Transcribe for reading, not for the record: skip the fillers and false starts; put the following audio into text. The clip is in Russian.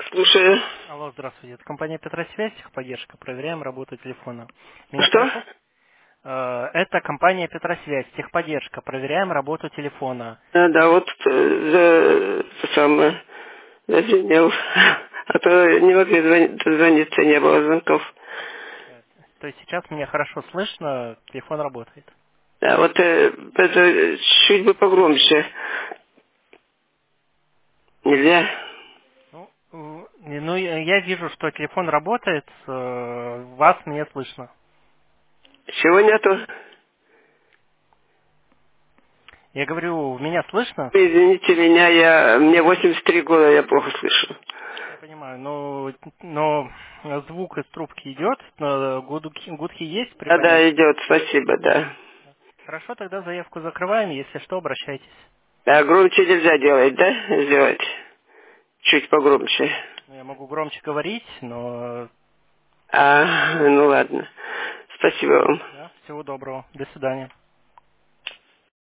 Слушаю. Алло, здравствуйте. Это компания Петросвязь, техподдержка. Проверяем работу телефона. Меня Что? слышно? Это компания Петросвязь, техподдержка. Проверяем работу телефона. Да, вот это самое, зазвенел. А то не могли дозвониться, не было звонков. То есть сейчас меня хорошо слышно, телефон работает. Да, вот это чуть бы погромче. Нельзя? Ну, я вижу, что телефон работает, вас мне слышно. Чего нету? Я говорю, меня слышно? Извините меня, мне 83 года, я плохо слышу. Я понимаю, но звук из трубки идет, гудки есть при Да, подаче. идет, спасибо, да. Хорошо, тогда заявку закрываем, если что, обращайтесь. А громче нельзя делать, да? Сделать. Чуть погромче. Ну, я могу громче говорить, но Ну ладно. Спасибо вам. да, всего доброго. До свидания.